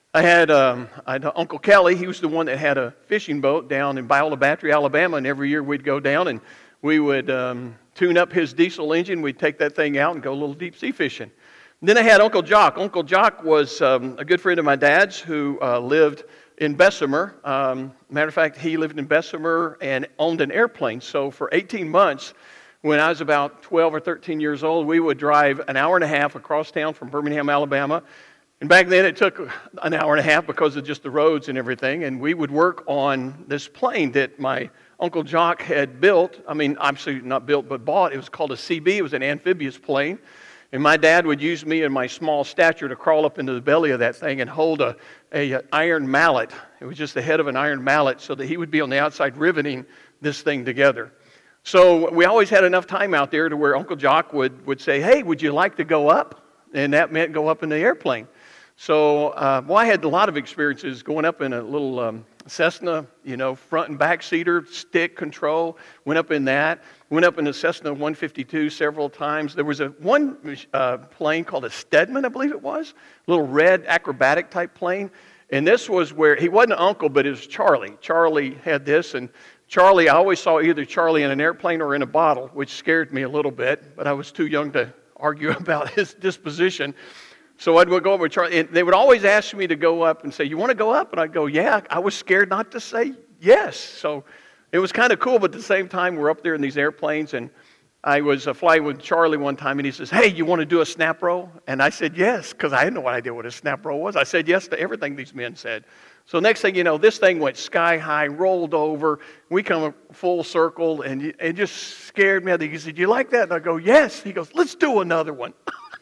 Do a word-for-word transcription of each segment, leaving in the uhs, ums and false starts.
I had, um, I had Uncle Kelly. He was the one that had a fishing boat down in Biola Battery, Alabama, and every year we'd go down and we would um, tune up his diesel engine. We'd take that thing out and go a little deep sea fishing. Then I had Uncle Jock. Uncle Jock was um, a good friend of my dad's who uh, lived in Bessemer. Um, matter of fact, he lived in Bessemer and owned an airplane. So for eighteen months, when I was about twelve or thirteen years old, we would drive an hour and a half across town from Birmingham, Alabama. And back then it took an hour and a half because of just the roads and everything. And we would work on this plane that my Uncle Jock had built. I mean, obviously not built, but bought. It was called a C B. It was an amphibious plane. And my dad would use me and my small stature to crawl up into the belly of that thing and hold a, a, a iron mallet. It was just the head of an iron mallet so that he would be on the outside riveting this thing together. So we always had enough time out there to where Uncle Jock would, would say, hey, would you like to go up? And that meant go up in the airplane. So, uh, well, I had a lot of experiences going up in a little um, Cessna, you know, front and back seater, stick control, went up in that. Went up in a Cessna one fifty-two several times. There was a one uh, plane called a Stedman, I believe it was, a little red acrobatic type plane. And this was where, he wasn't an uncle, but it was Charlie. Charlie had this, and Charlie, I always saw either Charlie in an airplane or in a bottle, which scared me a little bit, but I was too young to argue about his disposition. So I'd go over with Charlie, and they would always ask me to go up and say, you want to go up? And I'd go, yeah. I was scared not to say yes. So it was kind of cool, but at the same time, we're up there in these airplanes, and I was uh, flying with Charlie one time, and he says, hey, you want to do a snap roll? And I said yes, because I had no idea what a snap roll was. I said yes to everything these men said. So next thing you know, this thing went sky high, rolled over. We come full circle, and it just scared me. He said, you like that? And I go, yes. He goes, let's do another one.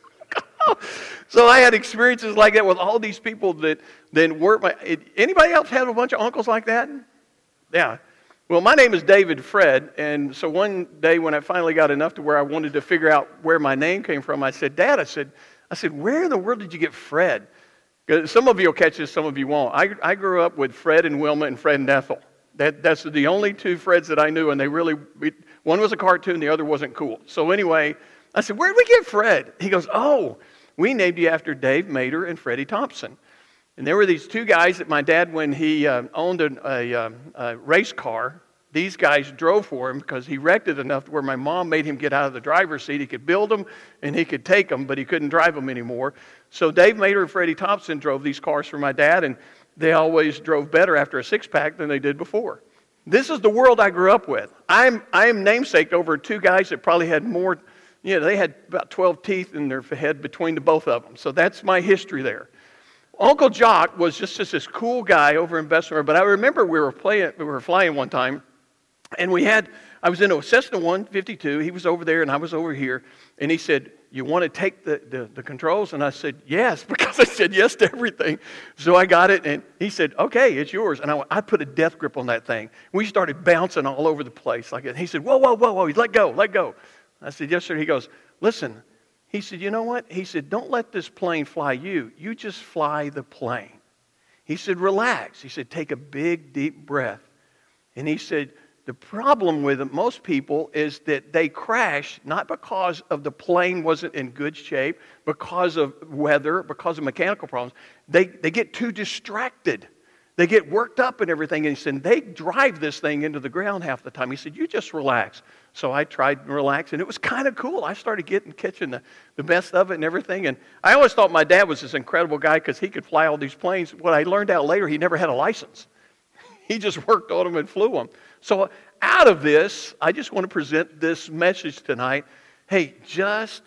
So I had experiences like that with all these people that, that weren't my... Anybody else have a bunch of uncles like that? Yeah. Well, my name is David Fred, and so one day when I finally got enough to where I wanted to figure out where my name came from, I said, Dad, I said, I said, where in the world did you get Fred? 'Cause some of you will catch this, some of you won't. I, I grew up with Fred and Wilma and Fred and Ethel. That, that's the only two Freds that I knew, and they really... One was a cartoon, the other wasn't cool. So anyway, I said, where did we get Fred? He goes, oh, we named you after Dave Mater and Freddie Thompson. And there were these two guys that my dad, when he uh, owned a, a, um, a race car, these guys drove for him because he wrecked it enough to where my mom made him get out of the driver's seat. He could build them and he could take them, but he couldn't drive them anymore. So Dave Mater and Freddie Thompson drove these cars for my dad, and they always drove better after a six-pack than they did before. This is the world I grew up with. I'm I'm namesaked over two guys that probably had more, you know, they had about twelve teeth in their head between the both of them. So that's my history there. Uncle Jock was just, just this cool guy over in Bessemer, but I remember we were playing, we were flying one time, and we had, I was in a Cessna one fifty-two, he was over there and I was over here, and he said, you want to take the, the, the controls? And I said, yes, because I said yes to everything. So I got it, and he said, okay, it's yours. And I, I put a death grip on that thing. We started bouncing all over the place like that. He said, whoa, whoa, whoa, whoa, let go, let go. I said, yes, sir. He goes, listen. He said, you know what? He said, don't let this plane fly you. You just fly the plane. He said, relax. He said, take a big, deep breath. And he said, the problem with most people is that they crash not because of the plane wasn't in good shape, because of weather, because of mechanical problems. They, they get too distracted. They get worked up and everything. And he said, they drive this thing into the ground half the time. He said, you just relax. So I tried to relax, and it was kind of cool. I started getting, catching the, the best of it and everything. And I always thought my dad was this incredible guy because he could fly all these planes. What I learned out later, he never had a license. He just worked on them and flew them. So out of this, I just want to present this message tonight. Hey, just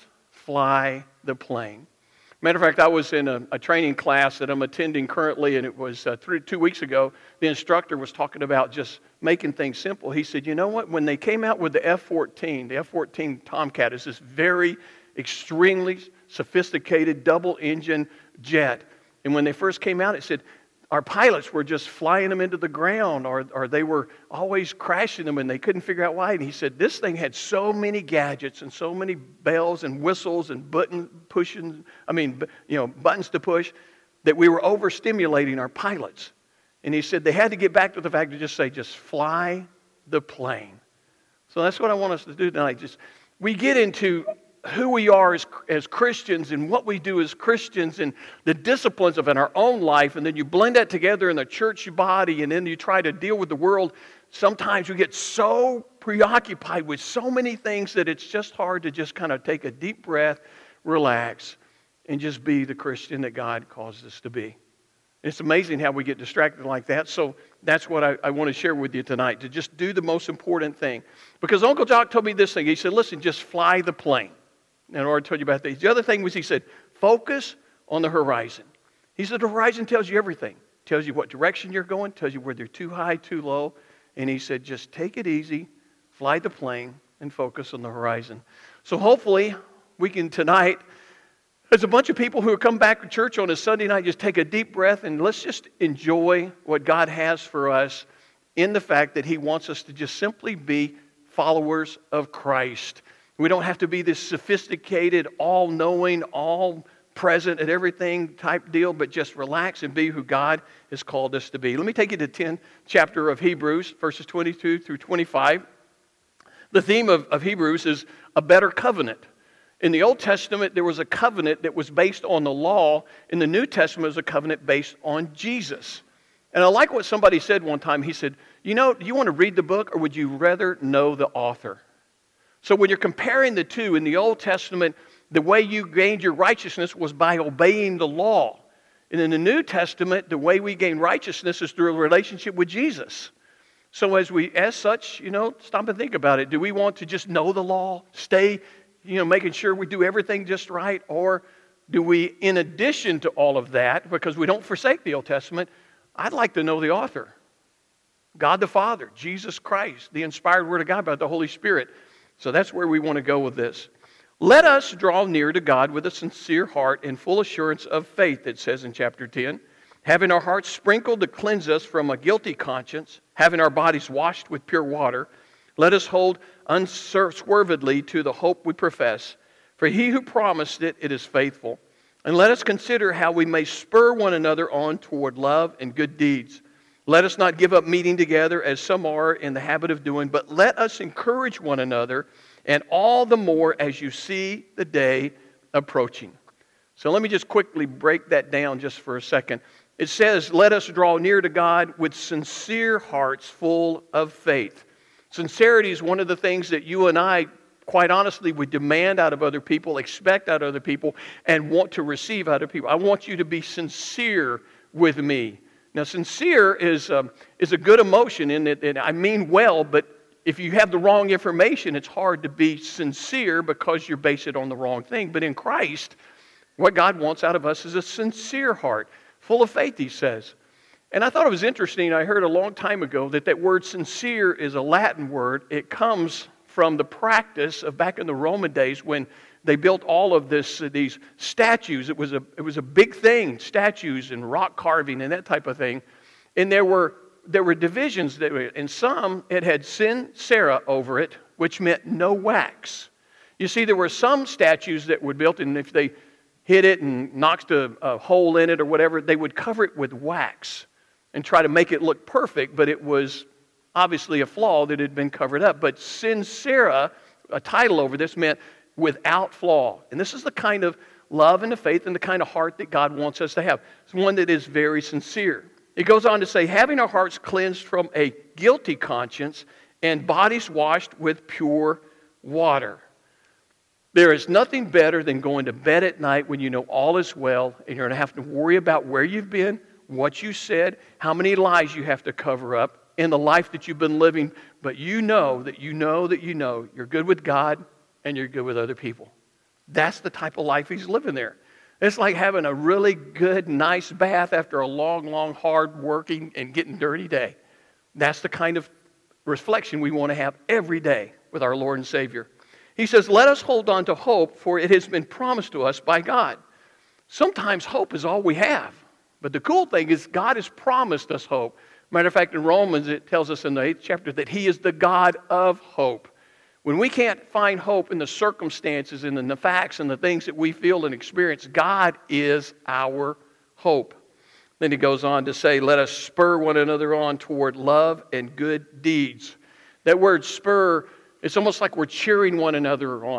fly the plane. Matter of fact, I was in a, a training class that I'm attending currently, and it was uh, three, two weeks ago. The instructor was talking about just making things simple. He said, you know what? When they came out with the F fourteen, the F fourteen Tomcat is this very extremely sophisticated double-engine jet. And when they first came out, it said, our pilots were just flying them into the ground, or, or they were always crashing them, and they couldn't figure out why. And he said, this thing had so many gadgets and so many bells and whistles and button pushing, I mean, you know, buttons to push, that we were overstimulating our pilots. And he said they had to get back to the fact to just say, just fly the plane. So that's what I want us to do tonight. Just we get into who we are as, as Christians and what we do as Christians and the disciplines of in our own life, and then you blend that together in the church body, and then you try to deal with the world, sometimes we get so preoccupied with so many things that it's just hard to just kind of take a deep breath, relax, and just be the Christian that God calls us to be. It's amazing how we get distracted like that. So that's what I, I want to share with you tonight, to just do the most important thing. Because Uncle Jock told me this thing. He said, listen, just fly the plane. And I already told you about that. The other thing was, he said, focus on the horizon. He said, the horizon tells you everything. Tells you what direction you're going, tells you whether you're too high, too low. And he said, just take it easy, fly the plane, and focus on the horizon. So hopefully we can tonight, there's a bunch of people who come back to church on a Sunday night, just take a deep breath and let's just enjoy what God has for us in the fact that He wants us to just simply be followers of Christ. We don't have to be this sophisticated, all-knowing, all-present at everything type deal, but just relax and be who God has called us to be. Let me take you to the tenth chapter of Hebrews, verses twenty-two through twenty-five. The theme of, of Hebrews is a better covenant. In the Old Testament, there was a covenant that was based on the law. In the New Testament, it was a covenant based on Jesus. And I like what somebody said one time. He said, you know, do you want to read the book or would you rather know the author? So when you're comparing the two, in the Old Testament, the way you gained your righteousness was by obeying the law. And in the New Testament, the way we gain righteousness is through a relationship with Jesus. So as we, as such, you know, stop and think about it. Do we want to just know the law, stay you know, making sure we do everything just right? Or do we, in addition to all of that, because we don't forsake the Old Testament, I'd like to know the author. God the Father, Jesus Christ, the inspired Word of God by the Holy Spirit. So that's where we want to go with this. Let us draw near to God with a sincere heart and full assurance of faith, it says in chapter ten, having our hearts sprinkled to cleanse us from a guilty conscience, having our bodies washed with pure water. Let us hold unswervedly to the hope we profess. For He who promised it, it is faithful. And let us consider how we may spur one another on toward love and good deeds. Let us not give up meeting together as some are in the habit of doing, but let us encourage one another, and all the more as you see the day approaching. So let me just quickly break that down just for a second. It says, let us draw near to God with sincere hearts full of faith. Sincerity is one of the things that you and I, quite honestly, would demand out of other people, expect out of other people, and want to receive out of people. I want you to be sincere with me. Now, sincere is, um, is a good emotion in that, and I mean well, but if you have the wrong information, it's hard to be sincere because you're based it on the wrong thing. But in Christ, what God wants out of us is a sincere heart, full of faith, He says. And I thought it was interesting, I heard a long time ago that that word sincere is a Latin word. It comes from the practice of back in the Roman days when they built all of this, uh, these statues. It was a it was a big thing, statues and rock carving and that type of thing. And there were there were divisions that were, and some it had sincera over it, which meant no wax. You see, there were some statues that were built, and if they hit it and knocked a, a hole in it or whatever, they would cover it with wax and try to make it look perfect, but it was obviously a flaw that had been covered up. But sincera, a title over this, meant without flaw. And this is the kind of love and the faith and the kind of heart that God wants us to have. It's one that is very sincere. It goes on to say, having our hearts cleansed from a guilty conscience and bodies washed with pure water. There is nothing better than going to bed at night when you know all is well and you're going to have to worry about where you've been, what you said, how many lies you have to cover up in the life that you've been living, but you know that you know that you know you're good with God and you're good with other people. That's the type of life he's living there. It's like having a really good, nice bath after a long, long, hard working and getting dirty day. That's the kind of reflection we want to have every day with our Lord and Savior. He says, let us hold on to hope, for it has been promised to us by God. Sometimes hope is all we have. But the cool thing is God has promised us hope. Matter of fact, in Romans, it tells us in the eighth chapter that He is the God of hope. When we can't find hope in the circumstances and in the facts and the things that we feel and experience, God is our hope. Then he goes on to say, let us spur one another on toward love and good deeds. That word spur, it's almost like we're cheering one another on.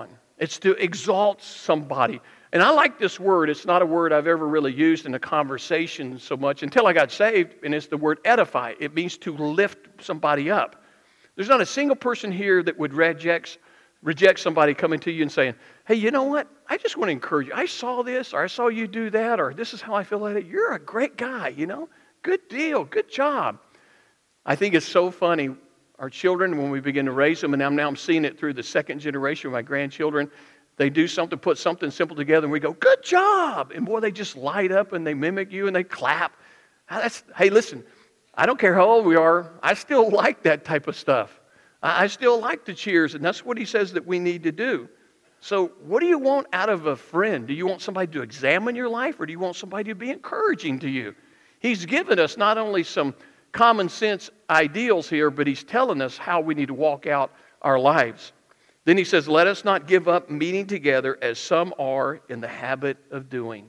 It's to exalt somebody. And I like this word. It's not a word I've ever really used in a conversation so much until I got saved, and it's the word edify. It means to lift somebody up. There's not a single person here that would reject, reject somebody coming to you and saying, hey, you know what? I just want to encourage you. I saw this, or I saw you do that, or this is how I feel like it. You're a great guy, you know? Good deal. Good job. I think it's so funny. Our children, when we begin to raise them, and now, now I'm seeing it through the second generation of my grandchildren, they do something, put something simple together, and we go, good job. And boy, they just light up, and they mimic you, and they clap. That's, hey, listen, I don't care how old we are. I still like that type of stuff. I, I still like the cheers, and that's what he says that we need to do. So what do you want out of a friend? Do you want somebody to examine your life, or do you want somebody to be encouraging to you? He's given us not only some common sense ideals here, but he's telling us how we need to walk out our lives. Then he says, let us not give up meeting together as some are in the habit of doing.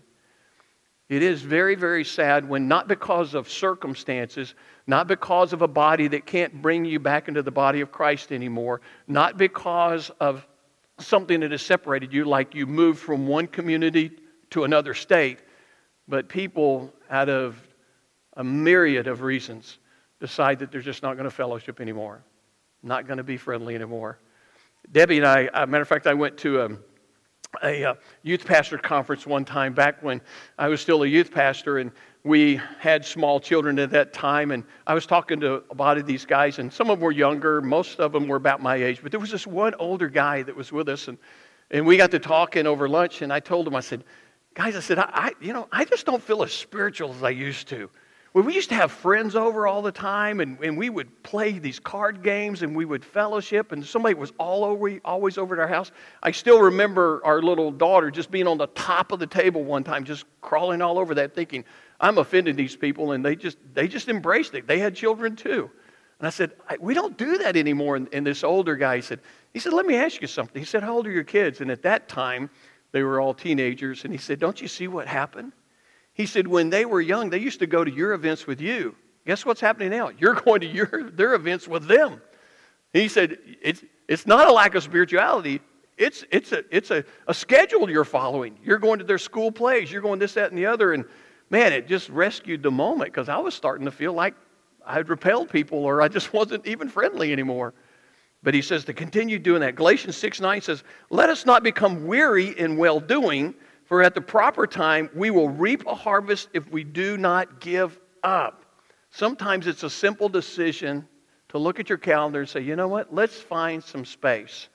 It is very, very sad when not because of circumstances, not because of a body that can't bring you back into the body of Christ anymore, not because of something that has separated you, like you moved from one community to another state, but people out of a myriad of reasons decide that they're just not going to fellowship anymore, not going to be friendly anymore. Debbie and I, as a matter of fact, I went to a, a, a youth pastor conference one time back when I was still a youth pastor, and we had small children at that time, and I was talking to a lot of these guys, and some of them were younger, most of them were about my age, but there was this one older guy that was with us, and, and we got to talking over lunch, and I told him, I said, guys, I said, I, I you know, I just don't feel as spiritual as I used to. Well, we used to have friends over all the time, and, and we would play these card games, and we would fellowship, and somebody was all over, always over at our house. I still remember our little daughter just being on the top of the table one time, just crawling all over that, thinking, I'm offending these people, and they just they just embraced it. They had children too. And I said, I, we don't do that anymore. And, and this older guy said, he said, let me ask you something. He said, how old are your kids? And at that time, they were all teenagers, and he said, don't you see what happened? He said, when they were young, they used to go to your events with you. Guess what's happening now? You're going to your their events with them. He said, it's it's not a lack of spirituality. It's it's a it's a, a schedule you're following. You're going to their school plays. You're going this, that, and the other. And man, it just rescued the moment, because I was starting to feel like I had repelled people, or I just wasn't even friendly anymore. But he says to continue doing that. Galatians six nine says, let us not become weary in well-doing, for at the proper time, we will reap a harvest if we do not give up. Sometimes it's a simple decision to look at your calendar and say, you know what, let's find some space.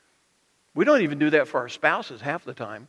We don't even do that for our spouses half the time,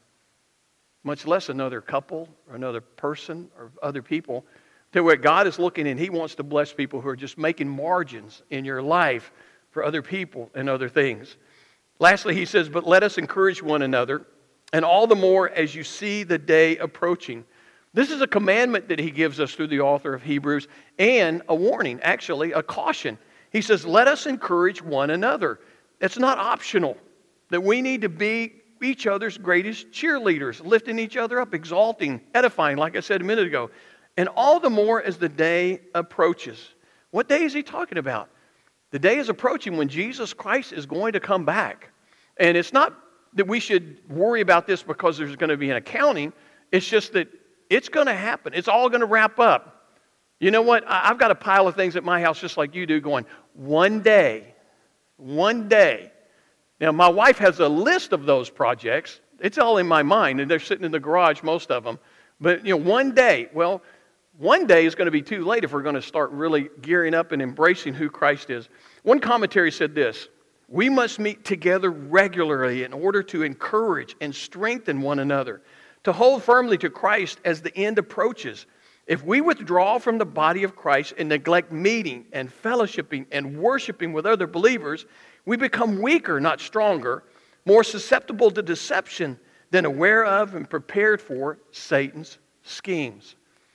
much less another couple or another person or other people. To where God is looking, and He wants to bless people who are just making margins in your life for other people and other things. Lastly, he says, but let us encourage one another, and all the more as you see the day approaching. This is a commandment that he gives us through the author of Hebrews, and a warning, actually, a caution. He says, let us encourage one another. It's not optional, that we need to be each other's greatest cheerleaders, lifting each other up, exalting, edifying, like I said a minute ago. And all the more as the day approaches. What day is he talking about? The day is approaching when Jesus Christ is going to come back. And it's not that we should worry about this because there's going to be an accounting. It's just that it's going to happen. It's all going to wrap up. You know what? I've got a pile of things at my house just like you do going, one day, one day. Now, my wife has a list of those projects. It's all in my mind, and they're sitting in the garage, most of them. But, you know, one day, well, one day is going to be too late if we're going to start really gearing up and embracing who Christ is. One commentary said this, we must meet together regularly in order to encourage and strengthen one another, to hold firmly to Christ as the end approaches. If we withdraw from the body of Christ and neglect meeting and fellowshipping and worshiping with other believers, we become weaker, not stronger, more susceptible to deception than aware of and prepared for Satan's schemes.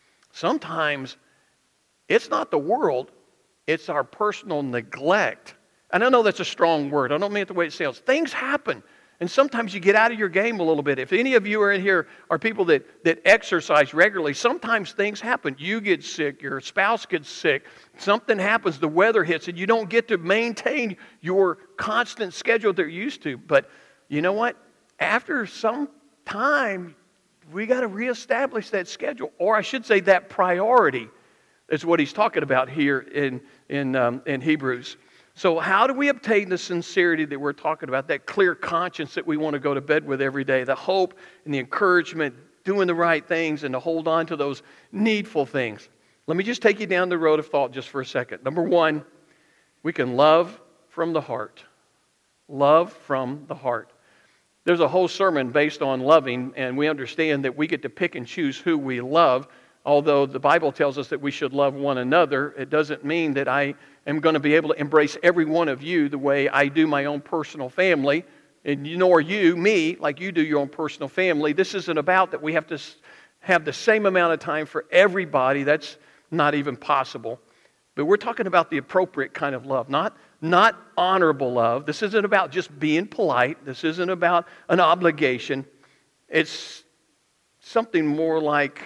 Sometimes it's not the world, it's our personal neglect. And I know that's a strong word. I don't mean it the way it sounds. Things happen. And sometimes you get out of your game a little bit. If any of you are in here are people that, that exercise regularly, sometimes things happen. You get sick, your spouse gets sick, something happens, the weather hits, and you don't get to maintain your constant schedule that you're used to. But you know what? after some time, we got to reestablish that schedule. Or I should say that priority is what he's talking about here in, in, um, in Hebrews. So how do we obtain the sincerity that we're talking about, that clear conscience that we want to go to bed with every day, the hope and the encouragement, doing the right things, and to hold on to those needful things? Let me just take you down the road of thought just for a second. Number one, we can love from the heart. Love from the heart. There's a whole sermon based on loving, and we understand that we get to pick and choose who we love. Although the Bible tells us that we should love one another, it doesn't mean that I am going to be able to embrace every one of you the way I do my own personal family, and nor you, me, like you do your own personal family. This isn't about that we have to have the same amount of time for everybody. That's not even possible. But we're talking about the appropriate kind of love, not, not honorable love. This isn't about just being polite. This isn't about an obligation. It's something more like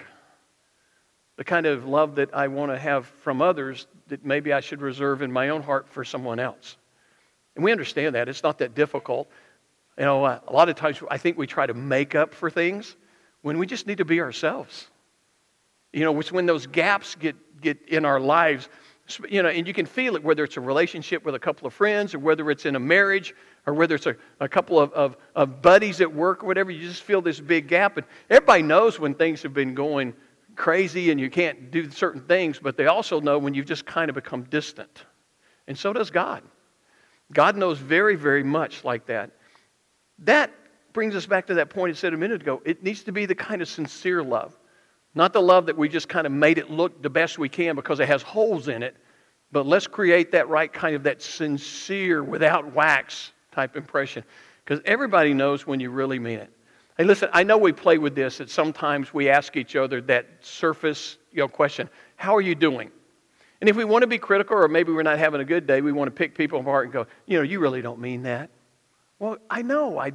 the kind of love that I want to have from others that maybe I should reserve in my own heart for someone else. And we understand that. It's not that difficult. You know, a lot of times I think we try to make up for things when we just need to be ourselves. You know, it's when those gaps get, get in our lives, you know, and you can feel it, whether it's a relationship with a couple of friends or whether it's in a marriage or whether it's a, a couple of, of, of buddies at work or whatever. You just feel this big gap. And everybody knows when things have been going crazy and you can't do certain things, but they also know when you've just kind of become distant. And so does God. God knows very, very much like that. That brings us back to that point I said a minute ago. It needs to be the kind of sincere love. Not the love that we just kind of made it look the best we can because it has holes in it, but let's create that right kind of that sincere, without wax type impression. Because everybody knows when you really mean it. Hey, listen, I know we play with this, that sometimes we ask each other that surface, you know, question, how are you doing? And if we want to be critical or maybe we're not having a good day, we want to pick people apart and go, you know, you really don't mean that. Well, I know, I,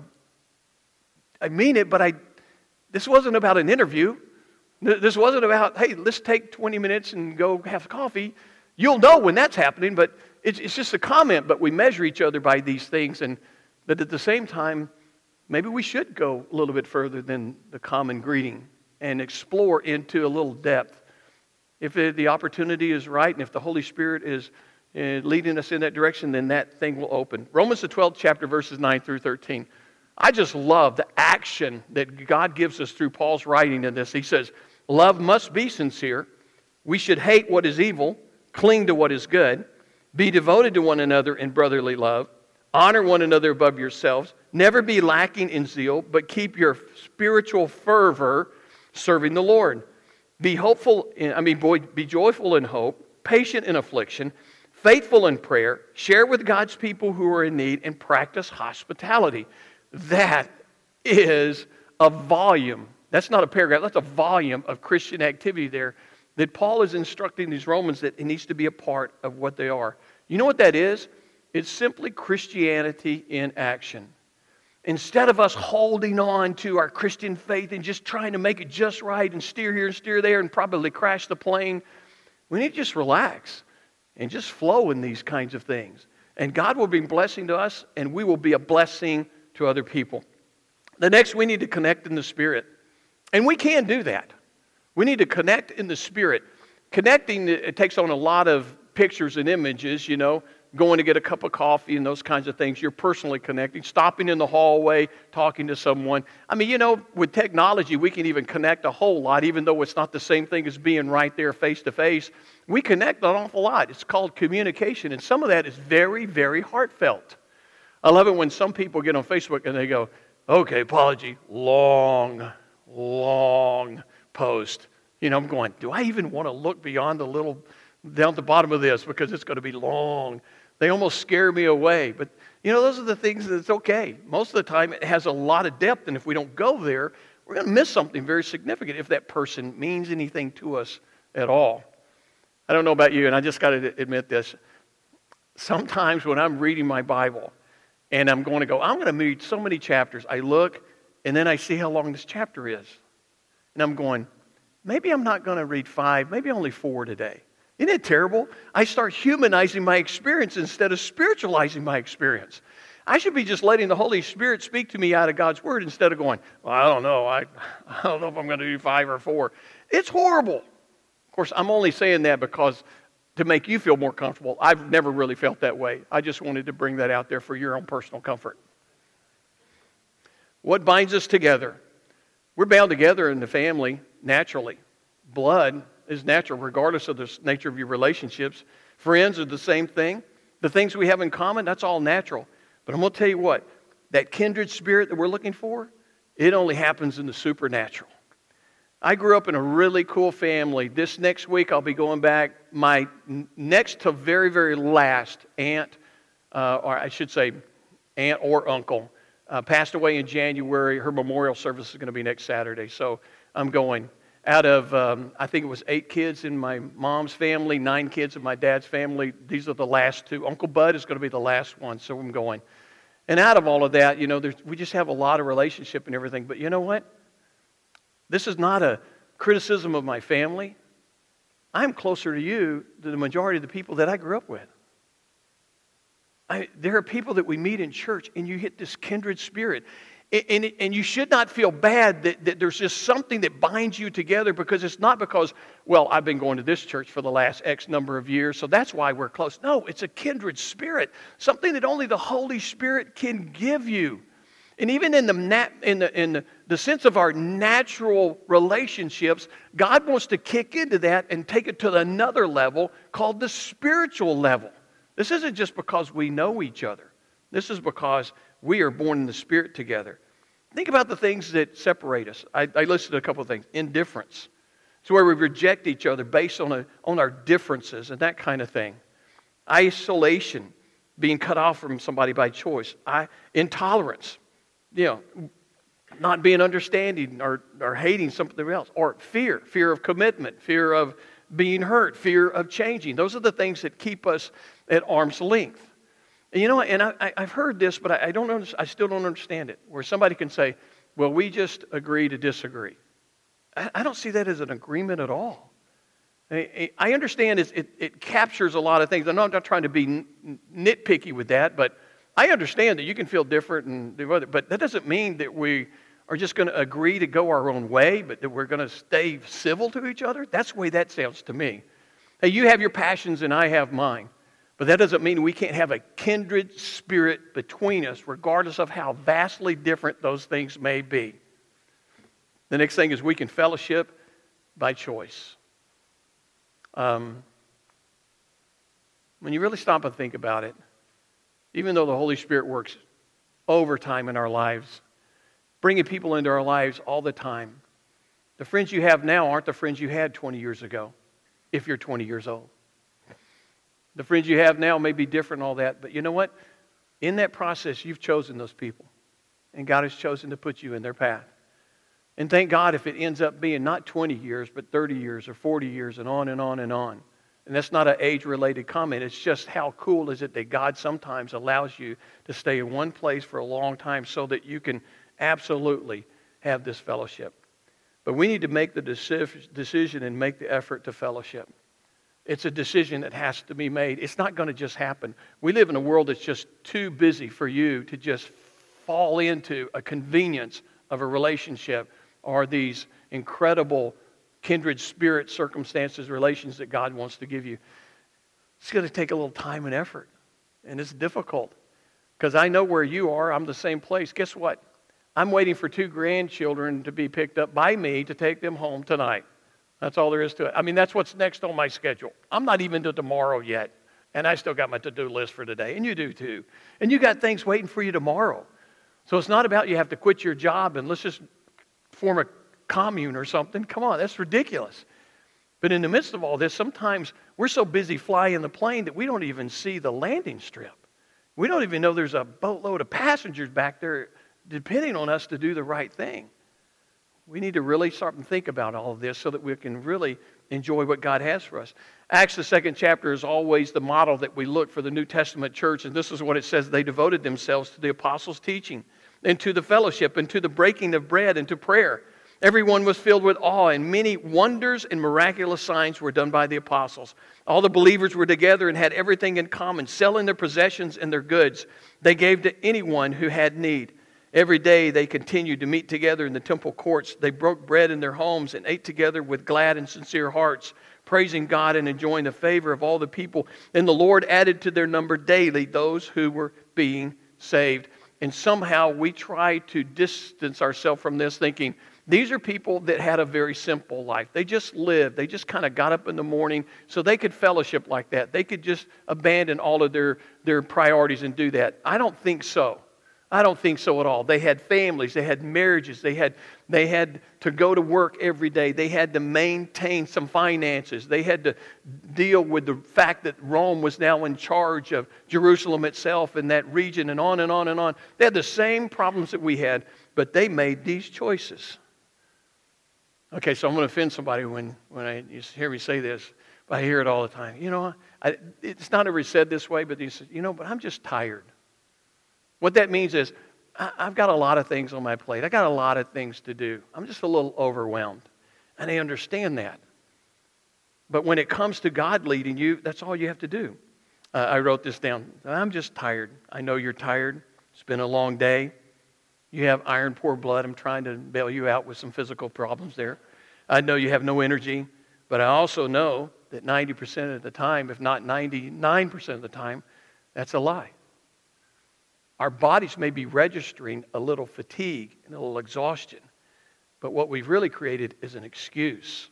I mean it, but I. This wasn't about an interview. This wasn't about, hey, let's take twenty minutes and go have coffee. You'll know when that's happening, but it's, it's just a comment, but we measure each other by these things. And but at the same time, maybe we should go a little bit further than the common greeting and explore into a little depth. If it, the opportunity is right and if the Holy Spirit is uh, leading us in that direction, then that thing will open. Romans the twelfth chapter, verses nine through thirteen. I just love the action that God gives us through Paul's writing in this. He says, love must be sincere. We should hate what is evil, cling to what is good, be devoted to one another in brotherly love, honor one another above yourselves, never be lacking in zeal, but keep your spiritual fervor serving the Lord. Be hopeful, in, I mean, boy, be joyful in hope, patient in affliction, faithful in prayer, share with God's people who are in need, and practice hospitality. That is a volume. That's not a paragraph. That's a volume of Christian activity there that Paul is instructing these Romans that it needs to be a part of what they are. You know what that is? It's simply Christianity in action. Instead of us holding on to our Christian faith and just trying to make it just right and steer here and steer there and probably crash the plane, we need to just relax and just flow in these kinds of things. And God will bring blessing to us, and we will be a blessing to other people. The next, we need to connect in the Spirit. And we can do that. We need to connect in the Spirit. Connecting, it takes on a lot of pictures and images, you know, going to get a cup of coffee and those kinds of things. You're personally connecting, stopping in the hallway, talking to someone. I mean, you know, with technology, we can even connect a whole lot, even though it's not the same thing as being right there face to face. We connect an awful lot. It's called communication, and some of that is very, very heartfelt. I love it when some people get on Facebook and they go, okay, apology, long, long post. You know, I'm going, do I even want to look beyond the little, down at the bottom of this because it's going to be long. They almost scare me away. But, you know, those are the things that's okay. Most of the time it has a lot of depth, and if we don't go there, we're going to miss something very significant if that person means anything to us at all. I don't know about you, and I just got to admit this. Sometimes when I'm reading my Bible, and I'm going to go, I'm going to read so many chapters. I look, and then I see how long this chapter is. And I'm going, maybe I'm not going to read five, maybe only four today. Isn't it terrible? I start humanizing my experience instead of spiritualizing my experience. I should be just letting the Holy Spirit speak to me out of God's Word instead of going, well, I don't know. I, I don't know if I'm going to do five or four. It's horrible. Of course, I'm only saying that because to make you feel more comfortable. I've never really felt that way. I just wanted to bring that out there for your own personal comfort. What binds us together? We're bound together in the family naturally. Blood is natural regardless of the nature of your relationships. Friends are the same thing. The things we have in common, that's all natural. But I'm going to tell you what, that kindred spirit that we're looking for, it only happens in the supernatural. I grew up in a really cool family. This next week I'll be going back. My next to very, very last aunt, uh, or I should say aunt or uncle, uh, passed away in January. Her memorial service is going to be next Saturday. So I'm going. Out of, um, I think it was eight kids in my mom's family, nine kids in my dad's family, these are the last two. Uncle Bud is going to be the last one, so I'm going. And out of all of that, you know, there's, we just have a lot of relationship and everything. But you know what? This is not a criticism of my family. I'm closer to you than the majority of the people that I grew up with. I, there are people that we meet in church, and you hit this kindred spirit. And, and you should not feel bad that, that there's just something that binds you together, because it's not because, well, I've been going to this church for the last X number of years, so that's why we're close. No, it's a kindred spirit, something that only the Holy Spirit can give you. And even in the nat, in the in the, the sense of our natural relationships, God wants to kick into that and take it to another level called the spiritual level. This isn't just because we know each other. This is because we are born in the Spirit together. Think about the things that separate us. I, I listed a couple of things. Indifference. It's where we reject each other based on, a, on our differences and that kind of thing. Isolation. Being cut off from somebody by choice. I, intolerance. You know, not being understanding or, or hating something else. Or fear. Fear of commitment. Fear of being hurt. Fear of changing. Those are the things that keep us at arm's length. And you know, and I, I've heard this, but I don't understand, I still don't understand it. Where somebody can say, well, we just agree to disagree. I, I don't see that as an agreement at all. I, I understand it, it, it captures a lot of things. I'm not, I'm not trying to be nitpicky with that, but I understand that you can feel different and do other, but that doesn't mean that we are just going to agree to go our own way, but that we're going to stay civil to each other. That's the way that sounds to me. Hey, you have your passions and I have mine. But that doesn't mean we can't have a kindred spirit between us, regardless of how vastly different those things may be. The next thing is we can fellowship by choice. Um, when you really stop and think about it, even though the Holy Spirit works overtime in our lives, bringing people into our lives all the time, the friends you have now aren't the friends you had twenty years ago, if you're twenty years old. The friends you have now may be different and all that, but you know what? In that process, you've chosen those people, and God has chosen to put you in their path. And thank God if it ends up being not twenty years, but thirty years or forty years and on and on and on. And that's not an age-related comment. It's just how cool is it that God sometimes allows you to stay in one place for a long time so that you can absolutely have this fellowship. But we need to make the decision and make the effort to fellowship. It's a decision that has to be made. It's not going to just happen. We live in a world that's just too busy for you to just fall into a convenience of a relationship or these incredible kindred spirit circumstances, relations that God wants to give you. It's going to take a little time and effort, and it's difficult because I know where you are. I'm the same place. Guess what? I'm waiting for two grandchildren to be picked up by me to take them home tonight. That's all there is to it. I mean, that's what's next on my schedule. I'm not even to tomorrow yet, and I still got my to-do list for today, and you do too. And you got things waiting for you tomorrow. So it's not about you have to quit your job and let's just form a commune or something. Come on, that's ridiculous. But in the midst of all this, sometimes we're so busy flying the plane that we don't even see the landing strip. We don't even know there's a boatload of passengers back there depending on us to do the right thing. We need to really start and think about all of this so that we can really enjoy what God has for us. Acts, the second chapter, is always the model that we look for the New Testament church. And this is what it says. They devoted themselves to the apostles' teaching and to the fellowship and to the breaking of bread and to prayer. Everyone was filled with awe, and many wonders and miraculous signs were done by the apostles. All the believers were together and had everything in common, selling their possessions and their goods. They gave to anyone who had need. Every day they continued to meet together in the temple courts. They broke bread in their homes and ate together with glad and sincere hearts, praising God and enjoying the favor of all the people. And the Lord added to their number daily those who were being saved. And somehow we try to distance ourselves from this, thinking these are people that had a very simple life. They just lived. They just kind of got up in the morning so they could fellowship like that. They could just abandon all of their, their priorities and do that. I don't think so. I don't think so at all. They had families, they had marriages, they had they had to go to work every day. They had to maintain some finances. They had to deal with the fact that Rome was now in charge of Jerusalem itself and that region, and on and on and on. They had the same problems that we had, but they made these choices. Okay, so I'm going to offend somebody when, when I you hear me say this, but I hear it all the time. You know, I, it's not ever said this way, but they say, you know, but I'm just tired. What that means is, I've got a lot of things on my plate. I got a lot of things to do. I'm just a little overwhelmed. And I understand that. But when it comes to God leading you, that's all you have to do. Uh, I wrote this down. I'm just tired. I know you're tired. It's been a long day. You have iron poor blood. I'm trying to bail you out with some physical problems there. I know you have no energy. But I also know that ninety percent of the time, if not ninety-nine percent of the time, that's a lie. Our bodies may be registering a little fatigue and a little exhaustion, but what we've really created is an excuse.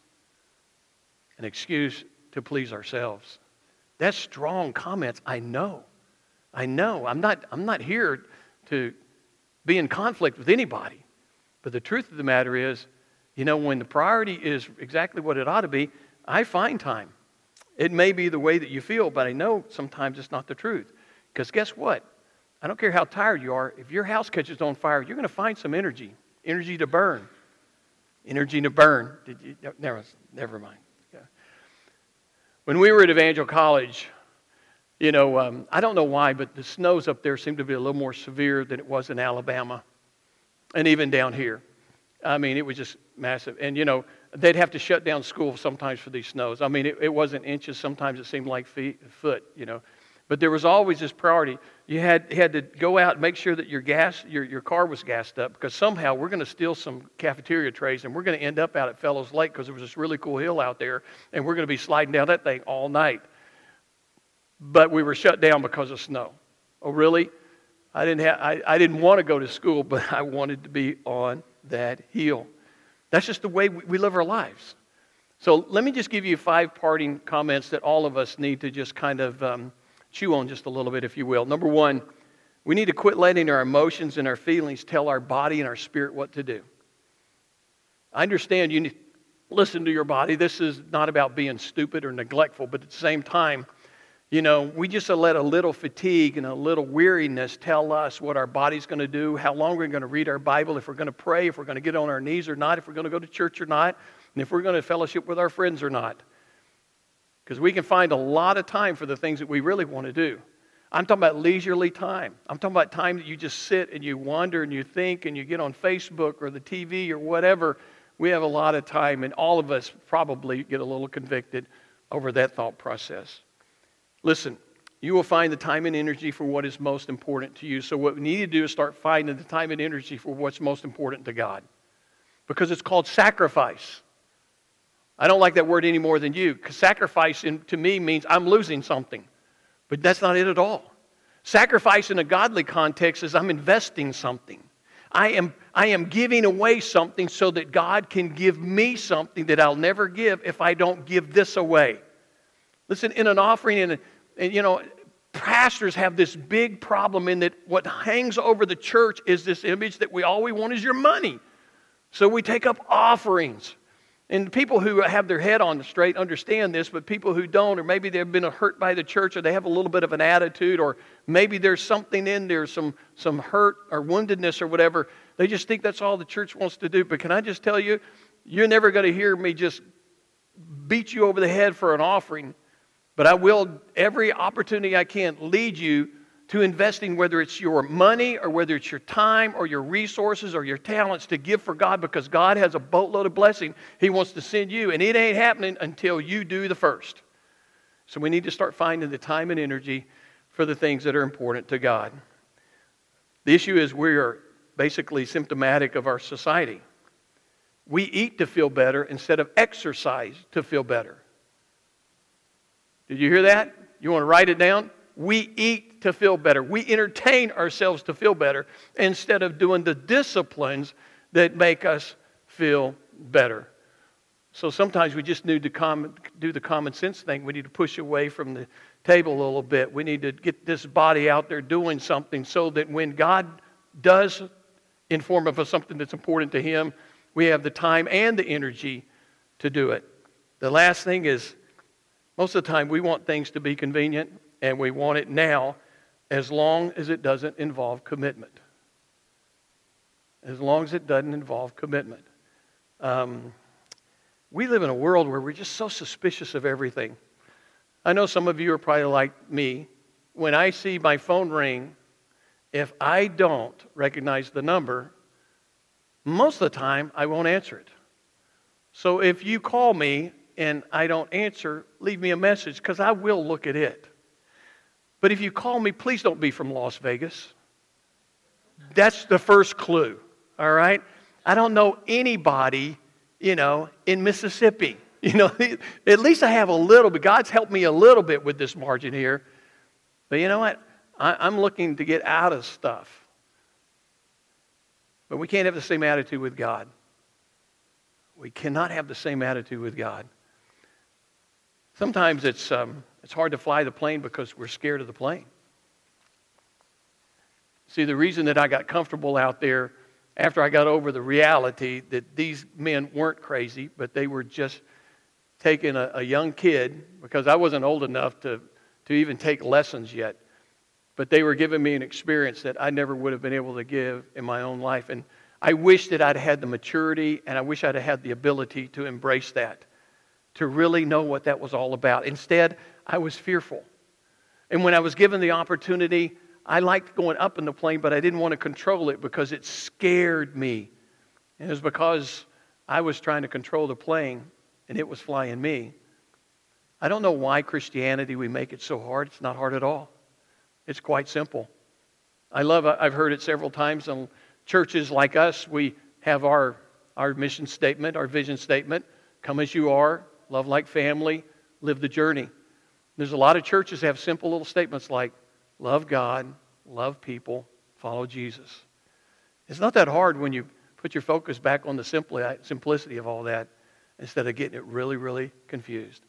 An excuse to please ourselves. That's strong comments, I know. I know. I'm not, I'm not here to be in conflict with anybody. But the truth of the matter is, you know, when the priority is exactly what it ought to be, I find time. It may be the way that you feel, but I know sometimes it's not the truth. Because guess what? I don't care how tired you are. If your house catches on fire, you're going to find some energy. Energy to burn. Energy to burn. Did you? Never, never mind. Yeah. When we were at Evangel College, you know, um, I don't know why, but the snows up there seem to be a little more severe than it was in Alabama. And even down here. I mean, it was just massive. And, you know, they'd have to shut down school sometimes for these snows. I mean, it, it wasn't inches. Sometimes it seemed like feet, foot, you know. But there was always this priority. You had, had to go out and make sure that your gas, your, your car was gassed up, because somehow we're going to steal some cafeteria trays and we're going to end up out at Fellows Lake because there was this really cool hill out there and we're going to be sliding down that thing all night. But we were shut down because of snow. Oh, really? I didn't have, I, I didn't want to go to school, but I wanted to be on that hill. That's just the way we, we live our lives. So let me just give you five parting comments that all of us need to just kind of um, chew on just a little bit, if you will. Number one, we need to quit letting our emotions and our feelings tell our body and our spirit what to do. I understand you need to listen to your body. This is not about being stupid or neglectful, but at the same time, you know, we just let a little fatigue and a little weariness tell us what our body's going to do, how long we're going to read our Bible, if we're going to pray, if we're going to get on our knees or not, if we're going to go to church or not, and if we're going to fellowship with our friends or not. Because we can find a lot of time for the things that we really want to do. I'm talking about leisurely time. I'm talking about time that you just sit and you wander and you think and you get on Facebook or the T V or whatever. We have a lot of time, and all of us probably get a little convicted over that thought process. Listen, you will find the time and energy for what is most important to you. So what we need to do is start finding the time and energy for what's most important to God. Because it's called sacrifice. I don't like that word any more than you, because sacrifice in, to me means I'm losing something. But that's not it at all. Sacrifice in a godly context is I'm investing something. I am, I am giving away something so that God can give me something that I'll never give if I don't give this away. Listen, in an offering, and, and you know, pastors have this big problem in that what hangs over the church is this image that we all we want is your money. So we take up offerings. And people who have their head on straight understand this, but people who don't, or maybe they've been hurt by the church, or they have a little bit of an attitude, or maybe there's something in there, some, some hurt or woundedness or whatever, they just think that's all the church wants to do. But can I just tell you, you're never going to hear me just beat you over the head for an offering, but I will, every opportunity I can, lead you to investing, whether it's your money or whether it's your time or your resources or your talents, to give for God, because God has a boatload of blessing He wants to send you, and it ain't happening until you do the first. So we need to start finding the time and energy for the things that are important to God. The issue is we are basically symptomatic of our society. We eat to feel better instead of exercise to feel better. Did you hear that? You want to write it down? We eat to feel better. We entertain ourselves to feel better instead of doing the disciplines that make us feel better. So sometimes we just need to com- do the common sense thing. We need to push away from the table a little bit. We need to get this body out there doing something so that when God does inform of us something that's important to Him, we have the time and the energy to do it. The last thing is, most of the time we want things to be convenient, and we want it now, as long as it doesn't involve commitment. As long as it doesn't involve commitment. Um, we live in a world where we're just so suspicious of everything. I know some of you are probably like me. When I see my phone ring, if I don't recognize the number, most of the time I won't answer it. So if you call me and I don't answer, leave me a message, because I will look at it. But if you call me, please don't be from Las Vegas. That's the first clue, all right? I don't know anybody, you know, in Mississippi. You know, at least I have a little bit. God's helped me a little bit with this margin here. But you know what? I, I'm looking to get out of stuff. But we can't have the same attitude with God. We cannot have the same attitude with God. Sometimes it's um, it's hard to fly the plane because we're scared of the plane. See, the reason that I got comfortable out there after I got over the reality that these men weren't crazy, but they were just taking a, a young kid, because I wasn't old enough to, to even take lessons yet, but they were giving me an experience that I never would have been able to give in my own life. And I wish that I'd had the maturity, and I wish I'd had the ability to embrace that, to really know what that was all about. Instead, I was fearful. And when I was given the opportunity, I liked going up in the plane, but I didn't want to control it because it scared me. And it was because I was trying to control the plane, and it was flying me. I don't know why Christianity, we make it so hard. It's not hard at all. It's quite simple. I love, I've heard it several times in churches like us. We have our, our mission statement, our vision statement. Come as you are, love like family, live the journey. There's a lot of churches that have simple little statements like, love God, love people, follow Jesus. It's not that hard when you put your focus back on the simplicity of all that instead of getting it really, really confused.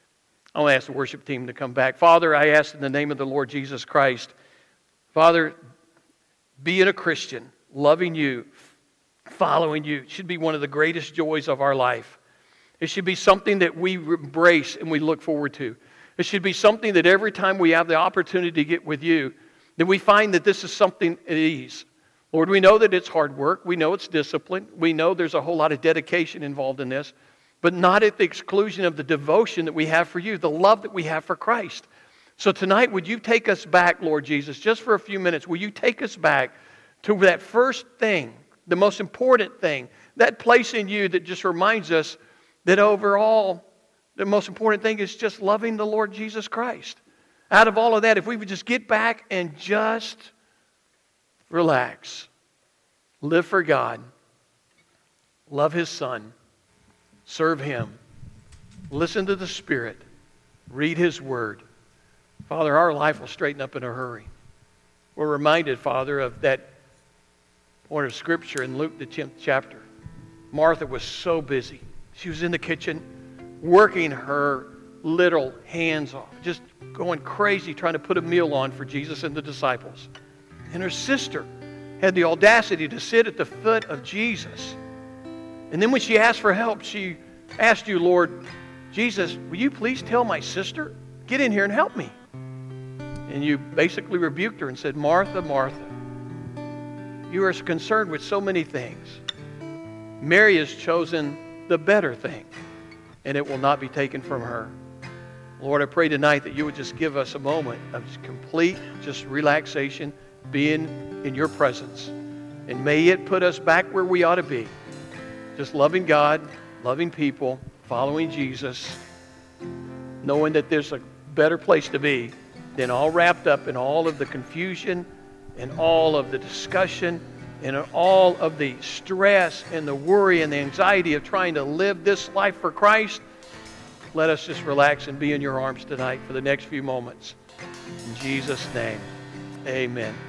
I want to ask the worship team to come back. Father, I ask in the name of the Lord Jesus Christ, Father, being a Christian, loving you, following you, should be one of the greatest joys of our life. It should be something that we embrace and we look forward to. It should be something that every time we have the opportunity to get with you, that we find that this is something at ease. Lord, we know that it's hard work. We know it's discipline. We know there's a whole lot of dedication involved in this, but not at the exclusion of the devotion that we have for you, the love that we have for Christ. So tonight, would you take us back, Lord Jesus, just for a few minutes? Will you take us back to that first thing, the most important thing, that place in you that just reminds us that overall, the most important thing is just loving the Lord Jesus Christ. Out of all of that, if we would just get back and just relax, live for God, love His Son, serve Him, listen to the Spirit, read His Word, Father, our life will straighten up in a hurry. We're reminded, Father, of that point of Scripture in Luke the tenth chapter. Martha was so busy. She was in the kitchen, working her little hands off, just going crazy trying to put a meal on for Jesus and the disciples. And her sister had the audacity to sit at the foot of Jesus. And then when she asked for help, she asked you, Lord, Jesus, will you please tell my sister, get in here and help me? And you basically rebuked her and said, Martha, Martha, you are concerned with so many things. Mary has chosen the better thing, and it will not be taken from her. Lord, I pray tonight that you would just give us a moment of complete just relaxation, being in your presence. And may it put us back where we ought to be. Just loving God, loving people, following Jesus, knowing that there's a better place to be than all wrapped up in all of the confusion and all of the discussion and all of the stress and the worry and the anxiety of trying to live this life for Christ. Let us just relax and be in your arms tonight for the next few moments. In Jesus' name, amen.